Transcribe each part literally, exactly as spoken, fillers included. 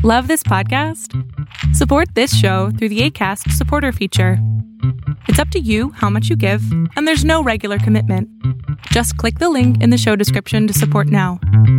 Love this podcast? Support this show through the Acast supporter feature. It's up to you how much you give, and there's no regular commitment. Just click the link in the show description to support now.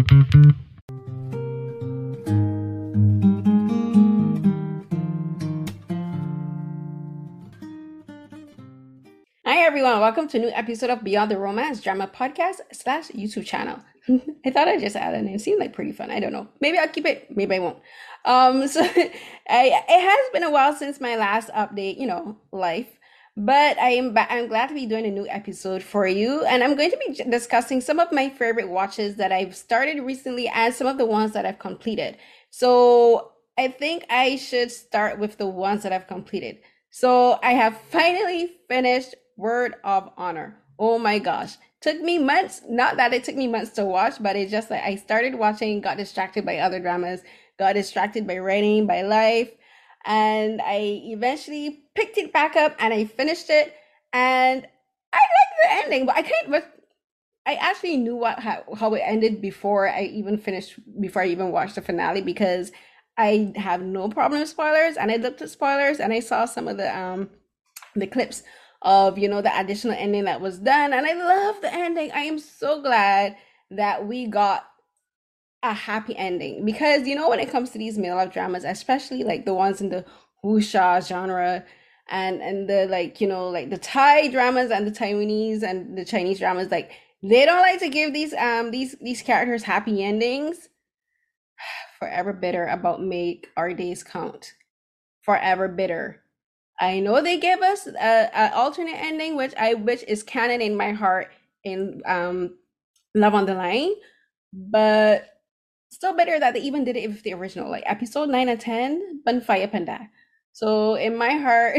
Hi everyone, welcome to a new episode of Beyond the Romance Drama Podcast slash YouTube channel. I thought I'd just add it in. It seemed like pretty fun. I don't know. Maybe I'll keep it. Maybe I won't. Um, so I, it has been a while since my last update, you know, life. But I am ba- I'm glad to be doing a new episode for you. And I'm going to be discussing some of my favorite watches that I've started recently and some of the ones that I've completed. So I think I should start with the ones that I've completed. So I have finally finished Word of Honor. Oh my gosh. Took me months, not that it took me months to watch, but it's just like I started watching, got distracted by other dramas, got distracted by writing, by life, and I eventually picked it back up and I finished it, and I liked the ending, but I can't, but I actually knew what how, how it ended before I even finished, before I even watched the finale, because I have no problem with spoilers, and I looked at spoilers and I saw some of the um the clips of, you know, the additional ending that was done, and I love the ending. I am so glad that we got a happy ending, because, you know, when it comes to these male love dramas, especially like the ones in the wuxia genre and and the, like, you know, like the Thai dramas and the Taiwanese and the Chinese dramas, like they don't like to give these um these these characters happy endings. Forever bitter about Make Our Days Count. Forever bitter. I know they give us an alternate ending, which I which is canon in my heart in um Love on the Line, but still better that they even did it with the original, like episode nine and ten, Banfaya Panda. So in my heart,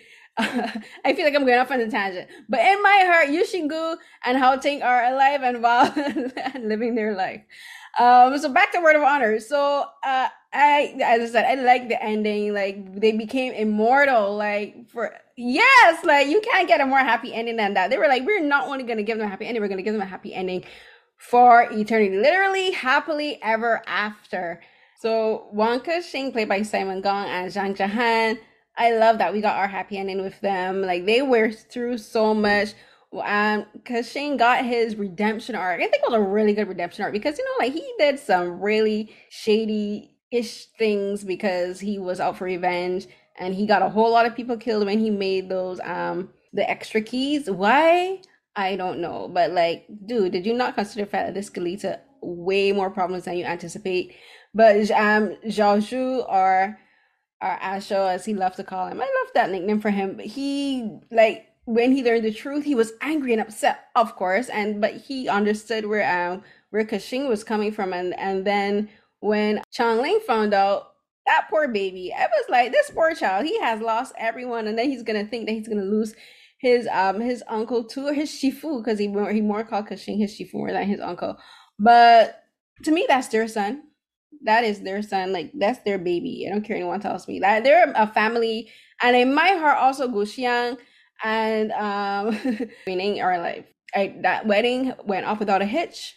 I feel like I'm going off on a tangent, but in my heart, Yushingu and Hao Ting are alive and well and living their life. Um, so back to Word of Honor. So uh, I, as I said, I like the ending. Like they became immortal. Like for yes, like you can't get a more happy ending than that. They were like, we're not only going to give them a happy ending, we're going to give them a happy ending for eternity, literally happily ever after. So Wang Kexing, played by Simon Gong, and Zhang Zhahan, I love that we got our happy ending with them. Like they were through so much. Um, Kexing got his redemption arc. I think it was a really good redemption arc, because, you know, like he did some really shady-ish things because he was out for revenge, and he got a whole lot of people killed when he made those um the extra keys. Why? I don't know, but like, dude, did you not consider the fact that this could lead to way more problems than you anticipate? But um, Zhao Zhu, or or Asho, as he loved to call him, I love that nickname for him. But he, like, when he learned the truth, he was angry and upset, of course, and but he understood where um where Kexing was coming from, and and then when Changling found out, that poor baby, I was like, this poor child, he has lost everyone, and then he's gonna think that he's gonna lose his um his uncle too, or his shifu, because he more he more called Kexing his shifu more than his uncle. But to me, that's their son. That is their son. Like that's their baby. I don't care anyone tells me that. They're a family, and in my heart, also Gu Xiang and um meaning our life. I, that wedding went off without a hitch.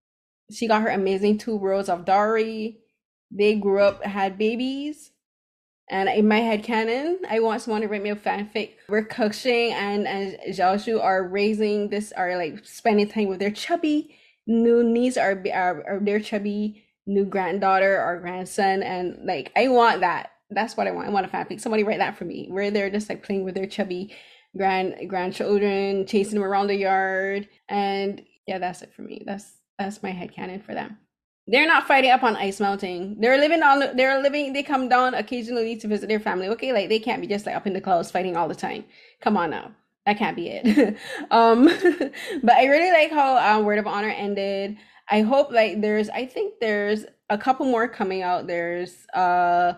She got her amazing two rows of dowry. They grew up, had babies. And in my head canon, I want someone to write me a fanfic where Kexing and, and Zhao Zhu are raising this, are like spending time with their chubby new niece, or, or, or their chubby new granddaughter or grandson. And like, I want that. That's what I want. I want a fanfic. Somebody write that for me, where they're just like playing with their chubby grand grandchildren, chasing them around the yard. And yeah, that's it for me. That's that's my headcanon for them. They're not fighting up on Ice Mountain. They're living on, they're living, they come down occasionally to visit their family. Okay, like they can't be just like up in the clouds fighting all the time. Come on now. That can't be it. um, but I really like how um, Word of Honor ended. I hope like there's, I think there's a couple more coming out. There's uh,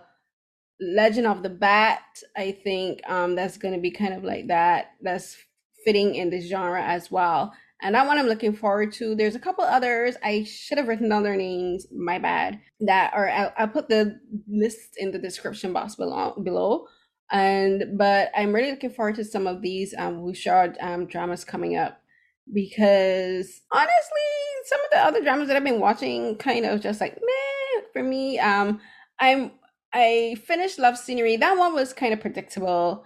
Legend of the Bat. I think um, that's going to be kind of like that. That's fitting in this genre as well. And that one I'm looking forward to. There's a couple others. I should have written down their names. My bad. That, or I'll, I'll put the list in the description box below. below. And but I'm really looking forward to some of these um, wuxia um, dramas coming up, because honestly, some of the other dramas that I've been watching kind of just like meh for me. Um, I'm I finished Love Scenery. That one was kind of predictable.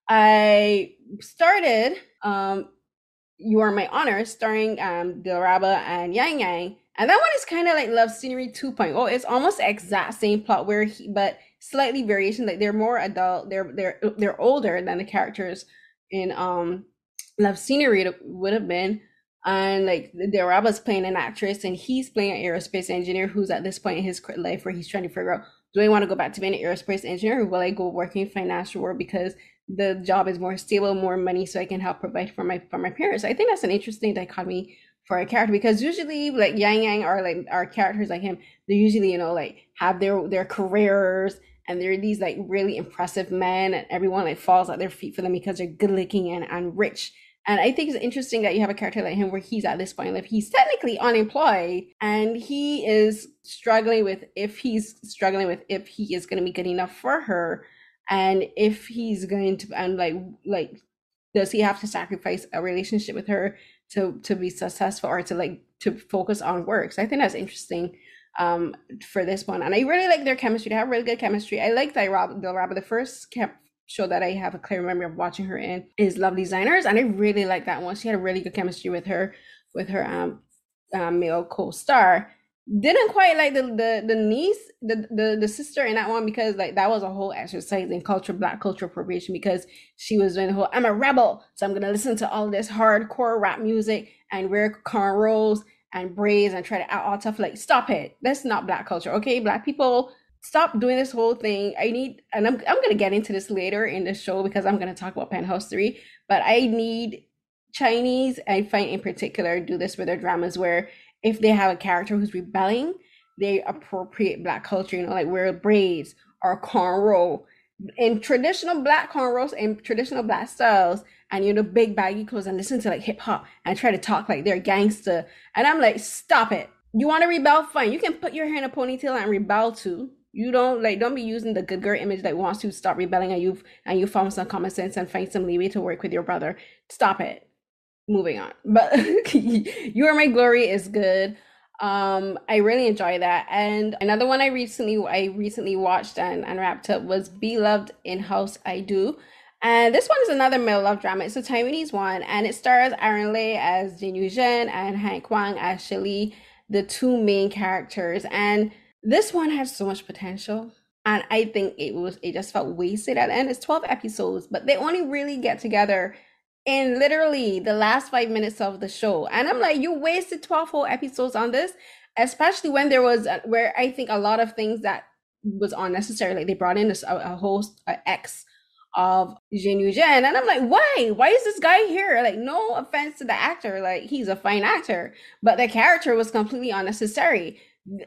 I started um You Are My Honor, starring um Dilraba and Yang Yang. And that one is kind of like Love Scenery 2.0. It's almost the exact same plot where he, but slightly variation. Like they're more adult, they're they're they're older than the characters in um Love Scenery would have been. And like Dilraba's playing an actress and he's playing an aerospace engineer who's at this point in his life where he's trying to figure out, do I want to go back to being an aerospace engineer or will I go working in financial work because the job is more stable, more money, so I can help provide for my for my parents. I think that's an interesting dichotomy for a character because usually like Yang Yang or like our characters like him, they usually, you know, like have their their careers and they're these like really impressive men and everyone like falls at their feet for them because they're good looking and, and rich. And I think it's interesting that you have a character like him where he's at this point in life, he's technically unemployed and he is struggling with if he's struggling with if he is going to be good enough for her. And if he's going to, and like, like, does he have to sacrifice a relationship with her to to be successful or to like to focus on work? So I think that's interesting um for this one. And I really like their chemistry. They have really good chemistry. I like Dilraba. The first camp show that I have a clear memory of watching her in is Love Designers, and I really like that one. She had a really good chemistry with her with her um, um male co-star. Didn't quite like the the the niece, the, the the sister in that one because like that was a whole exercise in culture, black culture appropriation because she was doing the whole I'm a rebel, so I'm gonna listen to all this hardcore rap music and wear cornrows and braids and try to out all tough. Like, stop it. That's not black culture, okay? Black people, stop doing this whole thing. I need, and I'm I'm gonna get into this later in the show because I'm gonna talk about Penthouse three, but I need Chinese, I find in particular, do this with their dramas where if they have a character who's rebelling, they appropriate black culture, you know, like wear braids or cornrow in traditional black cornrows and traditional black styles, and you know, big baggy clothes and listen to like hip hop and try to talk like they're gangster. And I'm like, stop it. You want to rebel? Fine. You can put your hair in a ponytail and rebel too. You don't like don't be using the good girl image that wants to stop rebelling and you've and you found some common sense and find some leeway to work with your brother. Stop it. Moving on. But You Are My Glory is good. um I really enjoy that. And another one i recently i recently watched and, and wrapped up was Beloved in House I Do, and this one is another male love drama. It's a Taiwanese one and it stars Aaron Lei as Jin Yu Zhen and Hank Kwang as Shili, the two main characters. And this one has so much potential, and I think it was it just felt wasted at the end. It's twelve episodes, but they only really get together in literally the last five minutes of the show. And I'm like, you wasted twelve whole episodes on this, especially when there was a, where I think a lot of things that was unnecessary. Like they brought in this, a, a host, a ex of Jin Yu Zhen. And I'm like, why? Why is this guy here? Like, no offense to the actor. Like, he's a fine actor, but the character was completely unnecessary.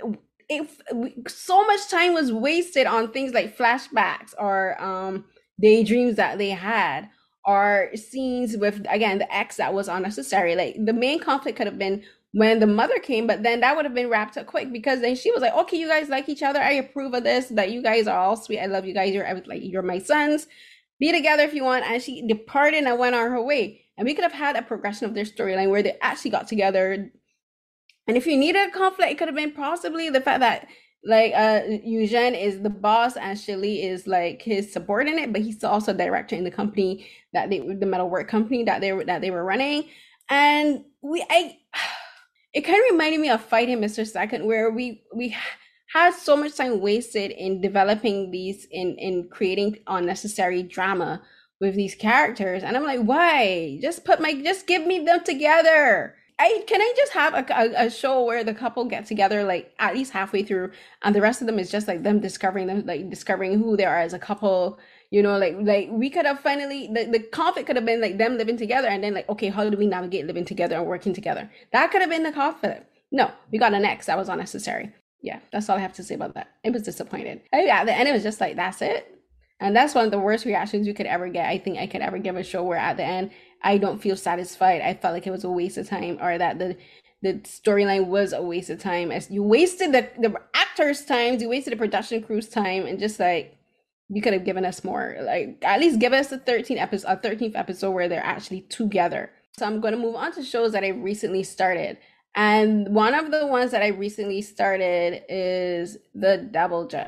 If so much time was wasted on things like flashbacks or um, daydreams that they had, or scenes with, again, the ex that was unnecessary. Like the main conflict could have been when the mother came, but then that would have been wrapped up quick because then she was like, okay, you guys like each other. I approve of this, that you guys are all sweet. I love you guys. You're I was like, you're my sons. Be together if you want. And she departed and went on her way. And we could have had a progression of their storyline where they actually got together. And if you needed a conflict, it could have been possibly the fact that like uh Yu Zhen is the boss and Shili is like his subordinate, but he's also a director in the company that they the metalwork company that they were that they were running. And we I it kind of reminded me of Fighting Mister Second, where we we had so much time wasted in developing these in in creating unnecessary drama with these characters. And I'm like, why? Just put my just give me them together. I can I just have a, a, a show where the couple get together like at least halfway through, and the rest of them is just like them discovering them, like discovering who they are as a couple. You know, like like we could have finally the, the conflict could have been like them living together, and then like, okay, how do we navigate living together and working together? That could have been the conflict. No, we got an ex that was unnecessary. Yeah, that's all I have to say about that. It was disappointed. And at the end, it was just like, that's it. And that's one of the worst reactions you could ever get. I think I could ever give a show where at the end I don't feel satisfied. I felt like it was a waste of time, or that the the storyline was a waste of time. As you wasted the, the actors' time, you wasted the production crew's time, and just like you could have given us more. Like at least give us a thirteenth episode, a thirteenth episode where they're actually together. So I'm going to move on to shows that I recently started. And one of the ones that I recently started is The Double Judge.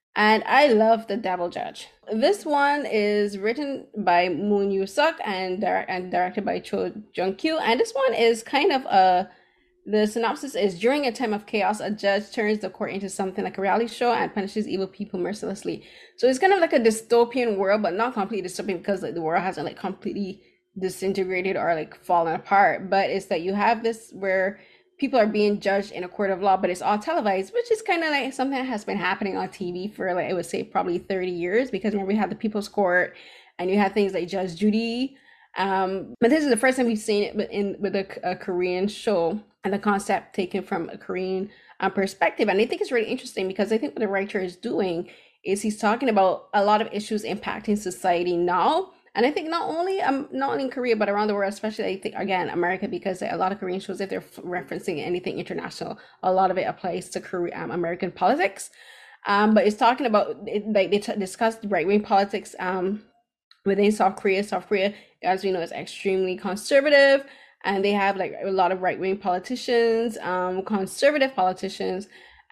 And I love The Devil Judge. This one is written by Moon Yoo Suk and, dir- and directed by Cho Jung Kyu. And this one is kind of a the synopsis is during a time of chaos, a judge turns the court into something like a reality show and punishes evil people mercilessly. So it's kind of like a dystopian world, but not completely dystopian because like the world hasn't like completely disintegrated or like fallen apart. But it's that you have this where people are being judged in a court of law, but it's all televised, which is kind of like something that has been happening on T V for like I would say probably thirty years. Because remember we had the People's Court, and you had things like Judge Judy. Um, but this is the first time we've seen it in with a, a Korean show, and the concept taken from a Korean um, perspective. And I think it's really interesting because I think what the writer is doing is he's talking about a lot of issues impacting society now. And I think not only um not only in Korea but around the world, especially I think again America, because a lot of Korean shows, if they're referencing anything international, a lot of it applies to Korea, um, American politics. Um, but it's talking about it, like they t- discussed right wing politics um within South Korea. South Korea, as we know, is extremely conservative, and they have like a lot of right wing politicians, um, conservative politicians,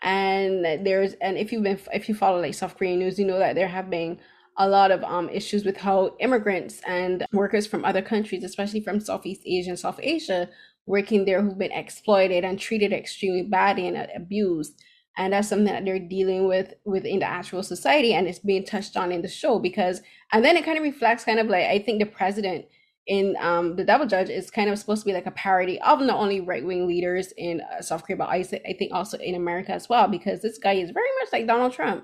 and there's and if you've been if you follow like South Korean news, you know that there have been a lot of um issues with how immigrants and workers from other countries, especially from Southeast Asia and South Asia, working there who've been exploited and treated extremely badly and abused. And that's something that they're dealing with within the actual society, and it's being touched on in the show. Because and then it kind of reflects kind of like I think the president in um The Devil Judge is kind of supposed to be like a parody of not only right-wing leaders in uh, South Korea, but I, I think also in America as well, because this guy is very much like Donald Trump.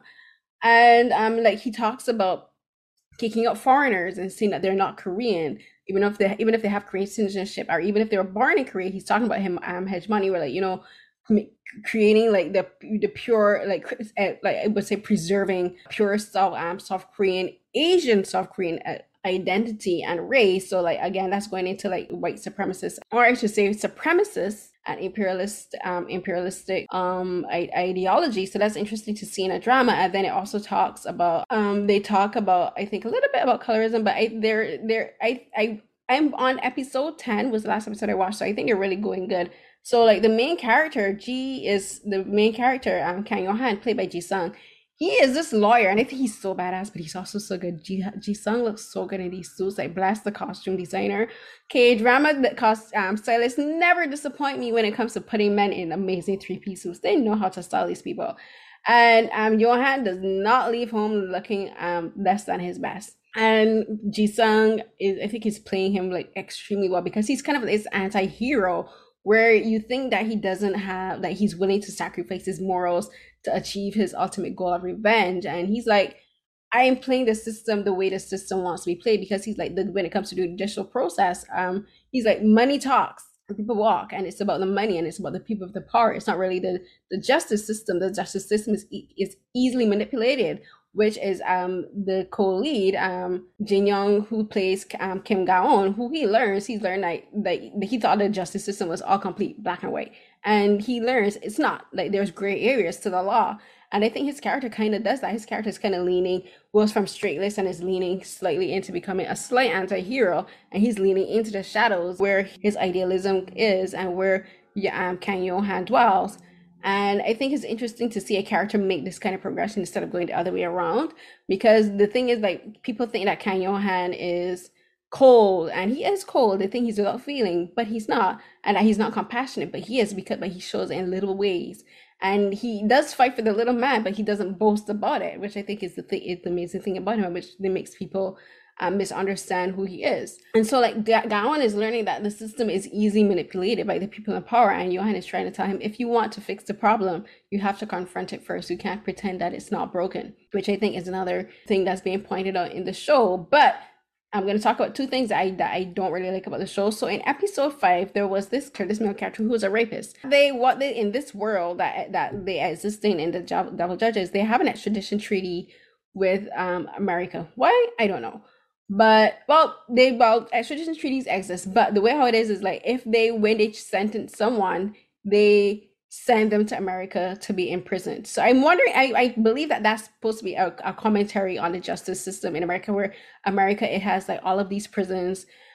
And um like he talks about kicking out foreigners and saying that they're not Korean, even if they even if they have Korean citizenship, or even if they were born in Korea. He's talking about him um hegemony, where like you know creating like the the pure like like I would say preserving pure South um South Korean Asian South Korean uh, identity and race. So like again, that's going into like white supremacists, or I should say supremacists and imperialist um imperialistic um ideology. So that's interesting to see in a drama. And then it also talks about um they talk about I think a little bit about colorism, but I they're they're I I I'm on episode ten was the last episode I watched, so I think they're really going good. So like the main character, G is the main character, um Kang Yo-han, played by Ji Sung. He is this lawyer, and I think he's so badass, but he's also so good. Ji Ji Sung looks so good in these suits. Like bless the costume designer. K drama that cost um stylists never disappoint me when it comes to putting men in amazing three piece suits. They know how to style these people. And um Johan does not leave home looking um less than his best. And Ji Sung is I think he's playing him like extremely well, because he's kind of this anti-hero where you think that he doesn't have that he's willing to sacrifice his morals to achieve his ultimate goal of revenge. And he's like, I am playing the system the way the system wants to be played, because he's like the, when it comes to the judicial process, um he's like money talks and people walk, and it's about the money and it's about the people of the power. It's not really the the justice system. The justice system is is easily manipulated, which is um the co-lead um Jin Young, who plays um, Kim Ga-on, who he learns he's learned like that he thought the justice system was all complete black and white, and he learns it's not. Like there's gray areas to the law. And I think his character kind of does that. His character is kind of leaning, was from straightlist and is leaning slightly into becoming a slight anti-hero, and he's leaning into the shadows where his idealism is and where um, Kang Yo-han dwells. And I think it's interesting to see a character make this kind of progression instead of going the other way around. Because the thing is, like, people think that Kang Yo-han is cold, and he is cold. They think he's without feeling, but he's not. And that he's not compassionate, but he is, because but he shows it in little ways. And he does fight for the little man, but he doesn't boast about it, which I think is the thing, is the amazing thing about him, which makes people um, misunderstand who he is. And so like Ga-on is learning that the system is easily manipulated by the people in power, and Johan is trying to tell him, if you want to fix the problem, you have to confront it first. You can't pretend that it's not broken, which I think is another thing that's being pointed out in the show. But I'm going to talk about two things that I, that I don't really like about the show. So in episode five, there was this this male character who was a rapist. They what they in this world that that they existing in the Devil Judges, they have an extradition treaty with um America. Why? I don't know. But well, they well extradition treaties exist. But the way how it is is like if they when they sentence someone, they send them to America to be imprisoned. So I'm wondering, I, I believe that that's supposed to be a, a commentary on the justice system in America, where America, it has like all of these prisons,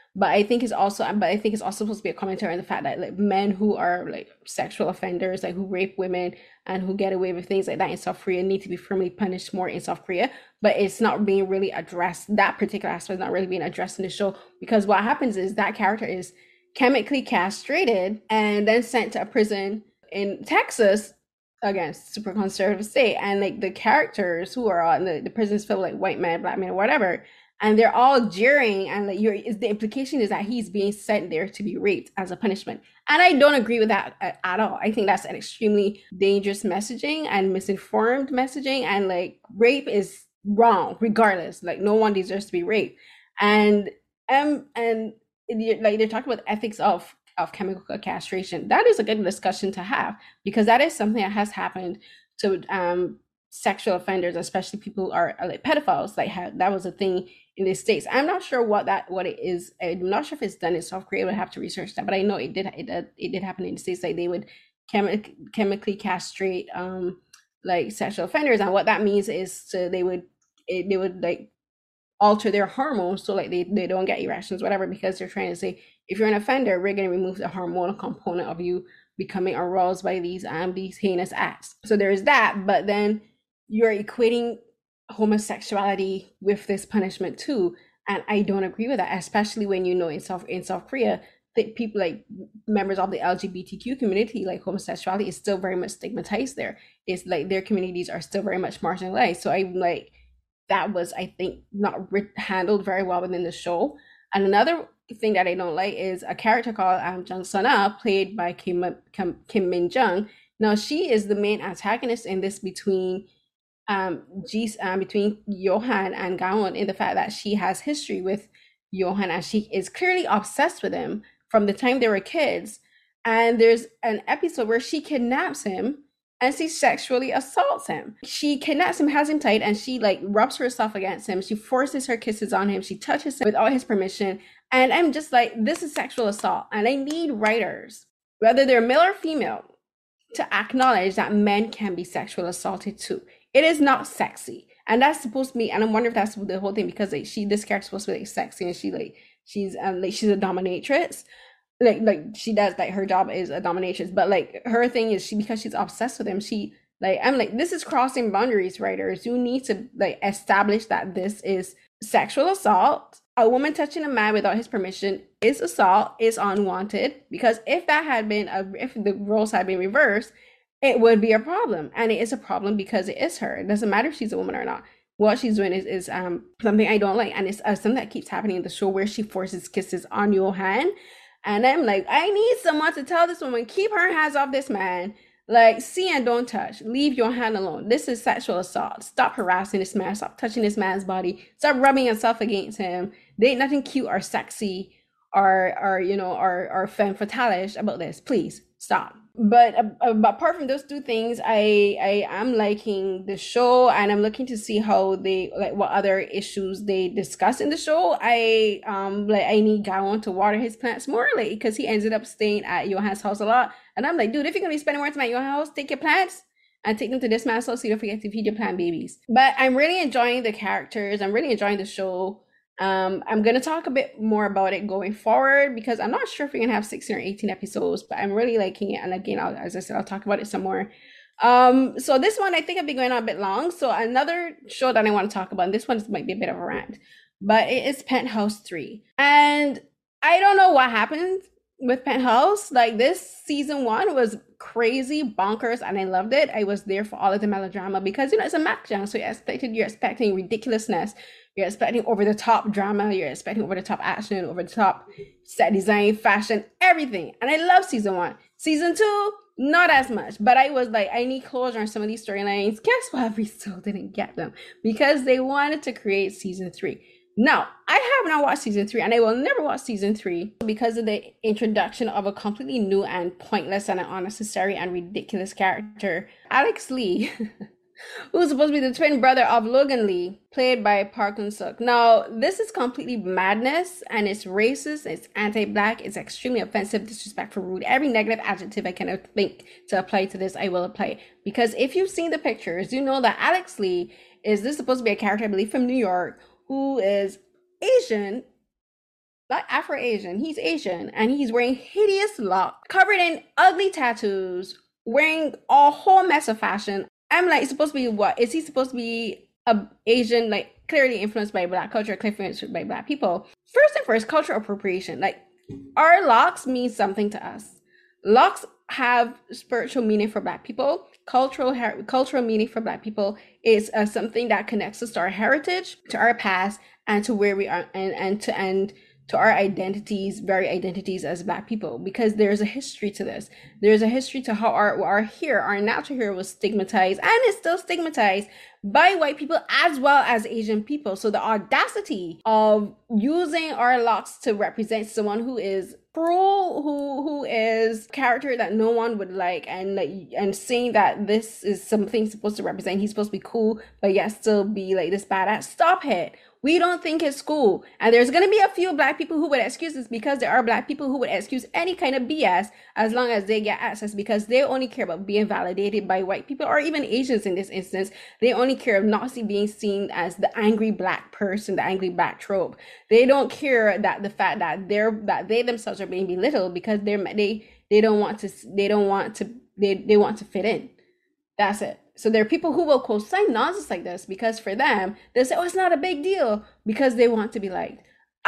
But I think it's also, but I think it's also supposed to be a commentary on the fact that like men who are like sexual offenders, like who rape women and who get away with things like that in South Korea, need to be firmly punished more in South Korea. But it's not being really addressed. That particular aspect is not really being addressed in the show, because what happens is that character is chemically castrated and then sent to a prison in Texas, again, super conservative state, and like the characters who are on the, the prisons filled with like white men, black men, or whatever, and they're all jeering, and like you're is the implication is that he's being sent there to be raped as a punishment. And I don't agree with that at, at all. I think that's an extremely dangerous messaging and misinformed messaging, and like rape is wrong regardless. Like no one deserves to be raped. And um and like they're talking about the ethics of of chemical castration. That is a good discussion to have, because that is something that has happened to um, sexual offenders, especially people who are, are like pedophiles. Like how, that was a thing in the States. I'm not sure what that what it is. I'm not sure if it's done in South Korea. I would have to research that, but I know it did it did, it did happen in the States. Like they would chemi- chemically castrate um, like sexual offenders, and what that means is so they would it, they would like alter their hormones so like they, they don't get erections, whatever, because they're trying to say, if you're an offender, we're going to remove the hormonal component of you becoming aroused by these um these heinous acts. So there's that, but then you're equating homosexuality with this punishment too, and I don't agree with that, especially when you know in South in South Korea that people like members of the L G B T Q community, like homosexuality is still very much stigmatized there. It's like their communities are still very much marginalized. So I'm like, that was, I think, not re- handled very well within the show. And another thing that I don't like is a character called um, Jung Suna, played by Kim, Kim, Kim Min Jung. Now, she is the main antagonist in this between um, G, um, between Johan and Gawon, in the fact that she has history with Johan and she is clearly obsessed with him from the time they were kids. And there's an episode where she kidnaps him and she sexually assaults him. She kidnaps him, has him tight, and she like rubs herself against him. She forces her kisses on him. She touches him without his permission. And I'm just like, this is sexual assault. And I need writers, whether they're male or female, to acknowledge that men can be sexually assaulted too. It is not sexy. And that's supposed to be, and I wonder if that's the whole thing, because like she, this character's supposed to be like sexy, and she like, she's um like she's a dominatrix. Like like she does, like her job is a dominatrix, but like her thing is she, because she's obsessed with him, she like, I'm like, this is crossing boundaries, writers. You need to like establish that this is sexual assault. A woman touching a man without his permission is assault, is unwanted, because if that had been a, if the roles had been reversed, it would be a problem. And it is a problem because it is her. It doesn't matter if she's a woman or not. What she's doing is, is um something I don't like, and it's uh, something that keeps happening in the show, where she forces kisses on Johan. And I'm like, I need someone to tell this woman, keep her hands off this man. Like, see and don't touch. Leave your hand alone. This is sexual assault. Stop harassing this man. Stop touching this man's body. Stop rubbing yourself against him. There ain't nothing cute or sexy or, or you know, or, or femme fatalish about this. Please, stop. But uh, apart from those two things, I I am liking the show, and I'm looking to see how they, like, what other issues they discuss in the show. I um like I need Gawon to water his plants more, like, because he ended up staying at Johan's house a lot, and I'm like, dude, if you're gonna be spending more time at your house, take your plants and take them to this man's house so you don't forget to feed your plant babies. But I'm really enjoying the characters. I'm really enjoying the show. Um, I'm going to talk a bit more about it going forward, because I'm not sure if we're going to have sixteen or eighteen episodes, but I'm really liking it. And again, I'll, as I said, I'll talk about it some more. Um, so this one, I think I'll be going on a bit long. So another show that I want to talk about, and this one might be a bit of a rant, but it is Penthouse three. And I don't know what happened with Penthouse. Like, this season one was crazy bonkers, and I loved it. I was there for all of the melodrama, because, you know, it's a makjang, so you're expecting, you're expecting ridiculousness. You're expecting over-the-top drama. You're expecting over-the-top action, over-the-top set design, fashion, everything. And I love season one. Season two, not as much. But I was like, I need closure on some of these storylines. Guess what? We still didn't get them, because they wanted to create season three. Now, I have not watched season three, and I will never watch season three, because of the introduction of a completely new and pointless and unnecessary and ridiculous character, Alex Lee. Who's supposed to be the twin brother of Logan Lee, played by Park Eun-suk. Now, this is completely madness, and it's racist, it's anti-black, it's extremely offensive, disrespectful, rude. Every negative adjective I can think to apply to this, I will apply. Because if you've seen the pictures, you know that Alex Lee is this supposed to be a character, I believe, from New York, who is Asian, not Afro-Asian, he's Asian, and he's wearing hideous locks, covered in ugly tattoos, wearing a whole mess of fashion. I'm like, supposed to be what? Is he supposed to be a Asian, like clearly influenced by Black culture, clearly influenced by Black people? First and first, cultural appropriation. Like, our locks mean something to us. Locks have spiritual meaning for Black people. Cultural her- cultural meaning for Black people is uh, something that connects us to our heritage, to our past, and to where we are, and, and to and to our identities, very identities as Black people, because there's a history to this. There's a history to how our, our hair, our natural hair was stigmatized, and is still stigmatized by white people as well as Asian people. So the audacity of using our locks to represent someone who is cruel, who who is character that no one would like, and like and saying that this is something supposed to represent, he's supposed to be cool, but yet still be like this badass. Stop it. We don't think it's cool. And there's going to be a few Black people who would excuse this, because there are Black people who would excuse any kind of B S as long as they get access, because they only care about being validated by white people, or even Asians in this instance. They only care of not being seen as the angry Black person, the angry Black trope. They don't care that the fact that they're that they themselves are being belittled because they're they they don't want to they don't want to they, they want to fit in. That's it. So there are people who will co-sign nonsense like this because for them, they say, oh, it's not a big deal, because they want to be liked.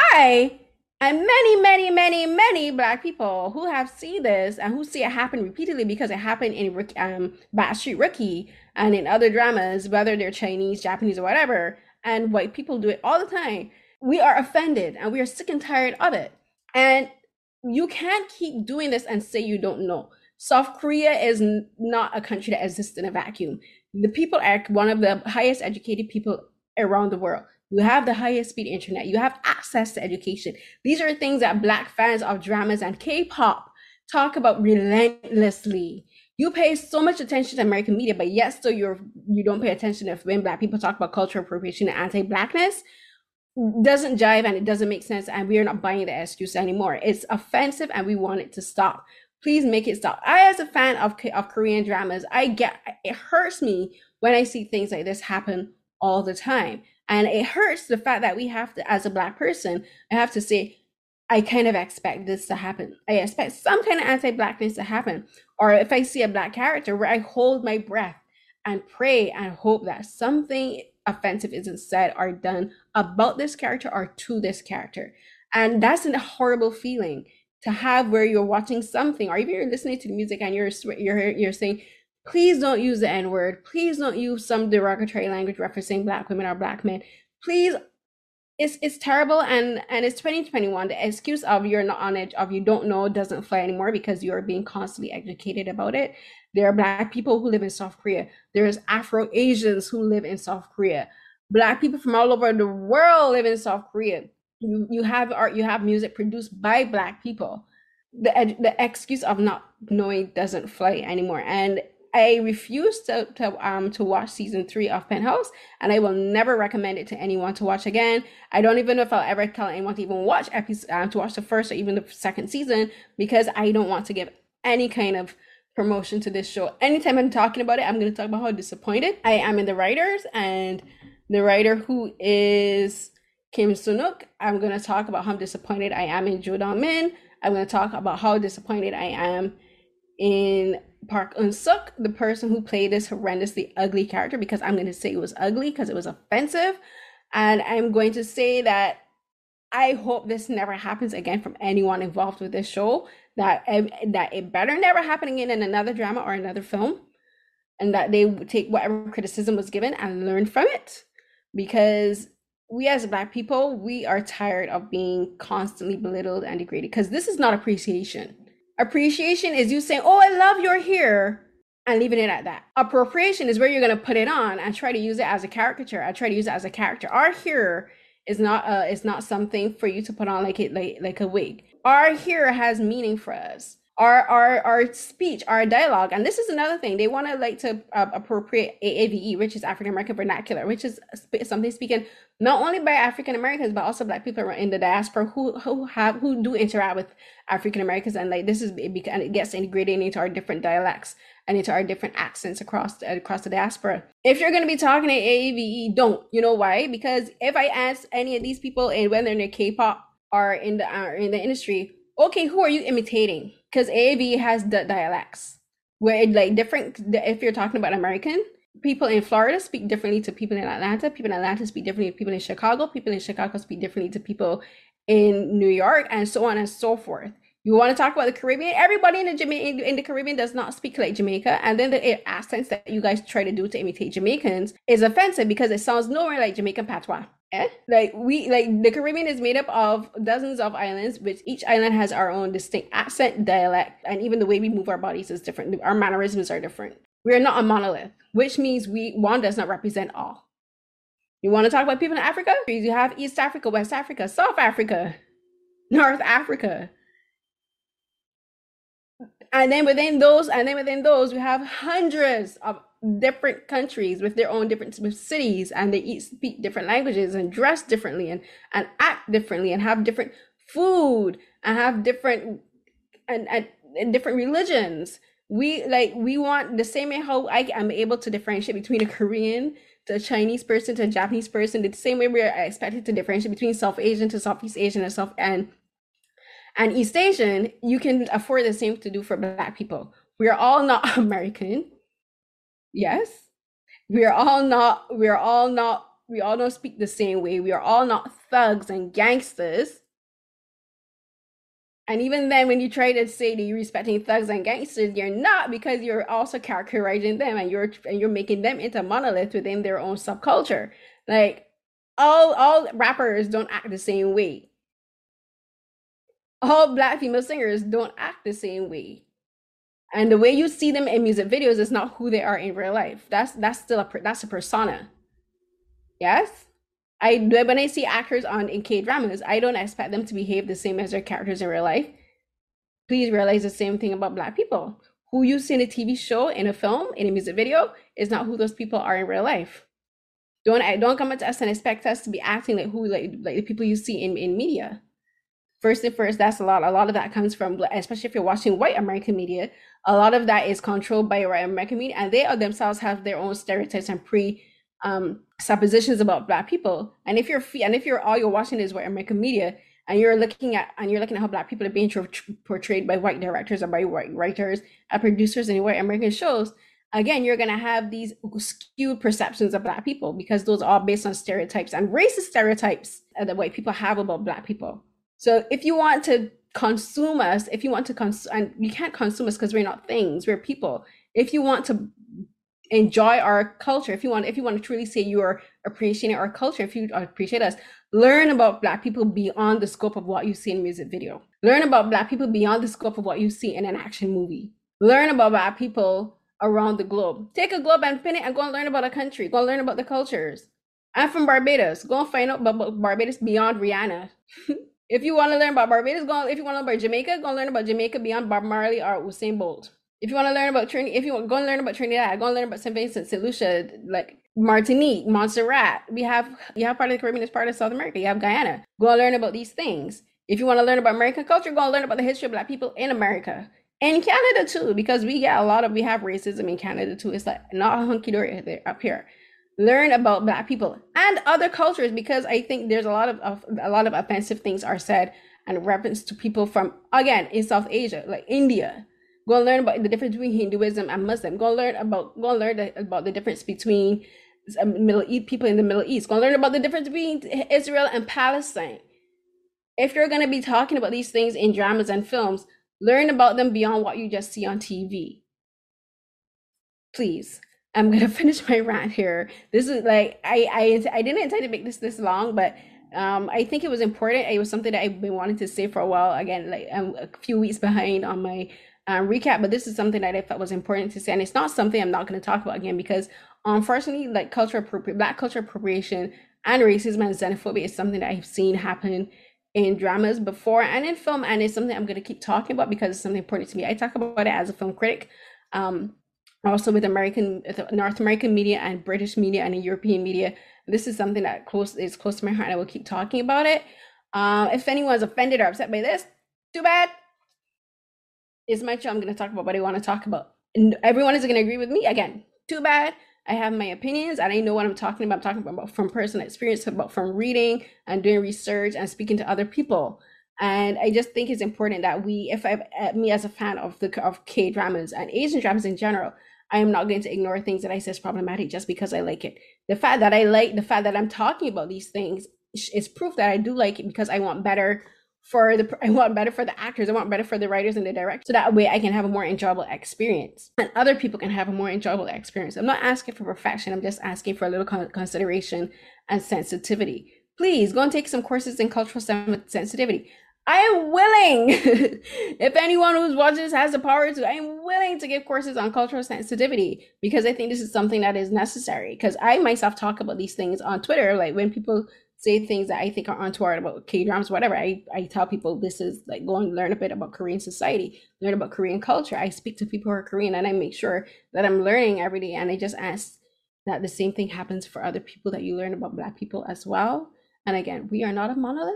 I and many, many, many, many Black people who have seen this and who see it happen repeatedly, because it happened in um, Backstreet Rookie and in other dramas, whether they're Chinese, Japanese, or whatever, and white people do it all the time. We are offended and we are sick and tired of it. And you can't keep doing this and say you don't know. South Korea is n- not a country that exists in a vacuum. The people are one of the highest educated people around the world. You have the highest speed internet. You have access to education. These are things that Black fans of dramas and K-pop talk about relentlessly. You pay so much attention to American media, but yet still you're you don't pay attention if when Black people talk about cultural appropriation and anti-Blackness. Doesn't jive and it doesn't make sense, and we are not buying the excuse anymore. It's offensive and we want it to stop. Please make it stop. I, as a fan of of Korean dramas, I get it hurts me when I see things like this happen all the time, and it hurts the fact that we have to, as a Black person, I have to say, I kind of expect this to happen. I expect some kind of anti-Blackness to happen, or if I see a Black character, where I hold my breath and pray and hope that something offensive isn't said or done about this character or to this character. And that's a horrible feeling to have, where you're watching something, or even you're listening to the music and you're you're you're saying, please don't use the N-word, please don't use some derogatory language referencing Black women or Black men. Please, it's it's terrible, and and it's twenty twenty-one. The excuse of you're not on it, of you don't know, doesn't fly anymore, because you're being constantly educated about it. There are Black people who live in South Korea. There's Afro-Asians who live in South Korea. Black people from all over the world live in South Korea. You, you have art, you have music produced by Black people. The the excuse of not knowing doesn't fly anymore. And I refuse to, to um to watch season three of Penthouse, and I will never recommend it to anyone to watch again. I don't even know if I'll ever tell anyone to even watch episode um, to watch the first or even the second season, because I don't want to give any kind of promotion to this show. Anytime I'm talking about it, I'm going to talk about how disappointed I am in the writers, and the writer who is Kim Sunuk. I'm going to talk about how disappointed I am in Jo Dong-min. I'm going to talk about how disappointed I am in Park Eun-suk, the person who played this horrendously ugly character, because I'm going to say it was ugly because it was offensive. And I'm going to say that I hope this never happens again from anyone involved with this show, that, that it better never happen again in another drama or another film, and that they take whatever criticism was given and learn from it. Because we as Black people, we are tired of being constantly belittled and degraded, because this is not appreciation. Appreciation is you saying, oh, I love your hair, and leaving it at that. Appropriation is where you're going to put it on and try to use it as a caricature. I try to use it as a character. Our hair is not uh, is not something for you to put on like it like, like a wig. Our hair has meaning for us. Our our our speech, our dialogue, and this is another thing. They want to like to uh, appropriate A A V E, which is African American vernacular, which is something speaken not only by African Americans but also Black people in the diaspora who who have who do interact with African Americans, and like this is it, and it gets integrated into our different dialects and into our different accents across the, across the diaspora. If you're going to be talking to A A V E, don't. You know why? Because if I ask any of these people and when they're in their K-pop are in the are in the industry, okay, who are you imitating? Because A A V has the dialects where it like different. If you're talking about American, people in Florida speak differently to people in Atlanta. People in Atlanta speak differently to people in Chicago. People in Chicago speak differently to people in New York, and so on and so forth. You want to talk about the Caribbean? Everybody in the Jama- in the Caribbean does not speak like Jamaica, and then the accents that you guys try to do to imitate Jamaicans is offensive because it sounds nowhere like Jamaican patois. Eh? Like we like the Caribbean is made up of dozens of islands, which each island has our own distinct accent, dialect, and even the way we move our bodies is different. Our mannerisms are different. We are not a monolith, which means we one does not represent all. You want to talk about people in Africa? You have East Africa, West Africa, South Africa, North Africa. And then within those, and then within those, we have hundreds of different countries with their own different with cities, and they eat, speak different languages and dress differently and, and act differently and have different food and have different and, and, and different religions. We like we want the same way how I am able to differentiate between a Korean to a Chinese person to a Japanese person, the same way we are expected to differentiate between South Asian to Southeast Asian and South and and East Asian. You can afford the same to do for Black people. We are all not American. Yes. We are all not, we are all not, we all don't speak the same way. We are all not thugs and gangsters. And even then, when you try to say that you're respecting thugs and gangsters, you're not, because you're also characterizing them and you're and you're making them into monolith within their own subculture. Like all all rappers don't act the same way. All Black female singers don't act the same way, and the way you see them in music videos is not who they are in real life. That's that's still a that's a persona. Yes, I when I see actors on in K dramas, I don't expect them to behave the same as their characters in real life. Please realize the same thing about Black people. Who you see in a T V show, in a film, in a music video, is not who those people are in real life. Don't I don't come to us and expect us to be acting like who like like the people you see in in media. First and first, that's a lot. A lot of that comes from, especially if you're watching white American media, a lot of that is controlled by white American media, and they themselves have their own stereotypes and pre um, suppositions about Black people. And if you're and if you're all you're watching is white American media, and you're looking at and you're looking at how Black people are being portrayed by white directors or by white writers and producers in white American shows, again, you're gonna have these skewed perceptions of Black people because those are all based on stereotypes and racist stereotypes that white people have about Black people. So if you want to consume us, if you want to consume, and you can't consume us because we're not things, we're people. If you want to enjoy our culture, if you want, if you want to truly say you are appreciating our culture, if you appreciate us, learn about Black people beyond the scope of what you see in a music video. Learn about Black people beyond the scope of what you see in an action movie. Learn about Black people around the globe. Take a globe and pin it and go and learn about a country. Go and learn about the cultures. I'm from Barbados. Go and find out about Barbados beyond Rihanna. If you want to learn about Barbados, go. If you want to learn about Jamaica, go and learn about Jamaica beyond Bob Marley or Usain Bolt. If you want to learn about Trinidad, if you want go and learn about Trinidad, go and learn about Saint Vincent, Saint Lucia, like Martinique, Montserrat. We have you have part of the Caribbean as part of South America. You have Guyana. Go and learn about these things. If you want to learn about American culture, go and learn about the history of Black people in America. And Canada too, because we get a lot of we have racism in Canada too. It's like not hunky dory up here. Learn about Black people and other cultures, because I think there's a lot of, of a lot of offensive things are said and reference to people from, again, in South Asia, like India. Go and learn about the difference between Hinduism and Muslim. Go and learn about go and learn the, about the difference between Middle East people in the Middle East. Go and learn about the difference between Israel and Palestine. If you're going to be talking about these things in dramas and films, learn about them beyond what you just see on T V. Please. I'm gonna finish my rant here. This is like I I I didn't intend to make this this long, but um I think it was important. It was something that I've been wanting to say for a while. Again, like I'm a few weeks behind on my uh, recap, but this is something that I felt was important to say, and it's not something I'm not going to talk about again because unfortunately, like cultural appropri- Black culture appropriation and racism and xenophobia is something that I've seen happen in dramas before and in film, and it's something I'm going to keep talking about because it's something important to me. I talk about it as a film critic. Um, Also with American, North American media and British media and European media, this is something that close is close to my heart. And I will keep talking about it. Um, if anyone's offended or upset by this, too bad. It's my show. I'm going to talk about what I want to talk about. And everyone is going to agree with me again. Too bad. I have my opinions, and I know what I'm talking about. I'm talking about from personal experience, about from reading and doing research and speaking to other people. And I just think it's important that we, if I, me as a fan of the of K dramas and Asian dramas in general, I am not going to ignore things that I say is problematic just because I like it. The fact that I like, the fact that I'm talking about these things is proof that I do like it, because I want better for the I want better for the actors, I want better for the writers and the directors, so that way I can have a more enjoyable experience and other people can have a more enjoyable experience. I'm not asking for perfection, I'm just asking for a little consideration and sensitivity. Please go and take some courses in cultural sensitivity. I am willing, if anyone who's watching this has the power to, I am willing to give courses on cultural sensitivity, because I think this is something that is necessary. Because I myself talk about these things on Twitter, like when people say things that I think are untoward about K-dramas, whatever, I, I tell people this is like, go and learn a bit about Korean society, learn about Korean culture. I speak to people who are Korean, and I make sure that I'm learning every day. And I just ask that the same thing happens for other people, that you learn about Black people as well. And again, we are not a monolith.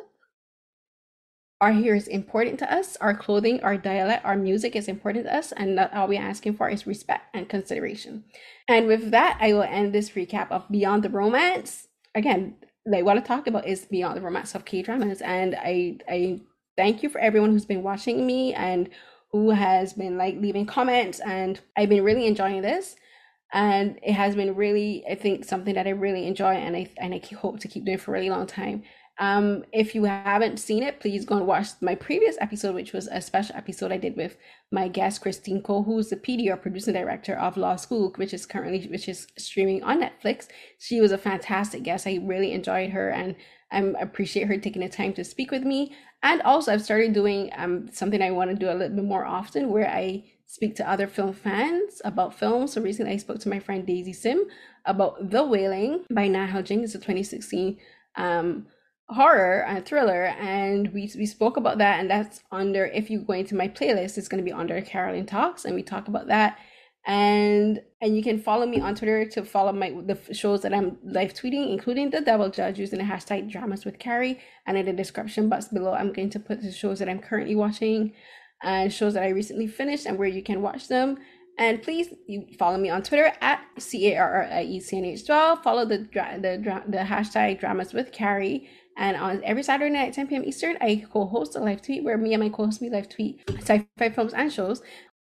Our hair is important to us, our clothing, our dialect, our music is important to us, and that all we're asking for is respect and consideration. And with that, I will end this recap of Beyond the Romance. Again, like what I talked about is Beyond the Romance of K-dramas, and I I thank you for everyone who's been watching me and who has been like leaving comments, and I've been really enjoying this, and it has been really, I think, something that I really enjoy, and I and I hope to keep doing for a really long time. Um, if you haven't seen it, please go and watch my previous episode, which was a special episode I did with my guest Christine Cole, who's the P D or producing director of Law School, which is currently which is streaming on Netflix. She was a fantastic guest. I really enjoyed her, and I um, appreciate her taking the time to speak with me. And also, I've started doing um something I want to do a little bit more often, where I speak to other film fans about films. So recently, I spoke to my friend Daisy Sim about The Wailing by Na Hao Jing. It's a twenty sixteen um. horror and thriller, and we we spoke about that, and that's under, if you go into my playlist, it's going to be under Carolyn Talks, and we talk about that. And and you can follow me on Twitter to follow my the shows that I'm live tweeting, including The Devil Judge, using the hashtag Dramas with Carrie. And in the description box below, I'm going to put the shows that I'm currently watching and shows that I recently finished and where you can watch them. And please, you follow me on Twitter at C A R R I E C N H twelve. Follow the the the hashtag Dramas with Carrie. And on every Saturday night at ten p.m. Eastern, I co-host a live tweet where me and my co-host me live tweet sci-fi films and shows.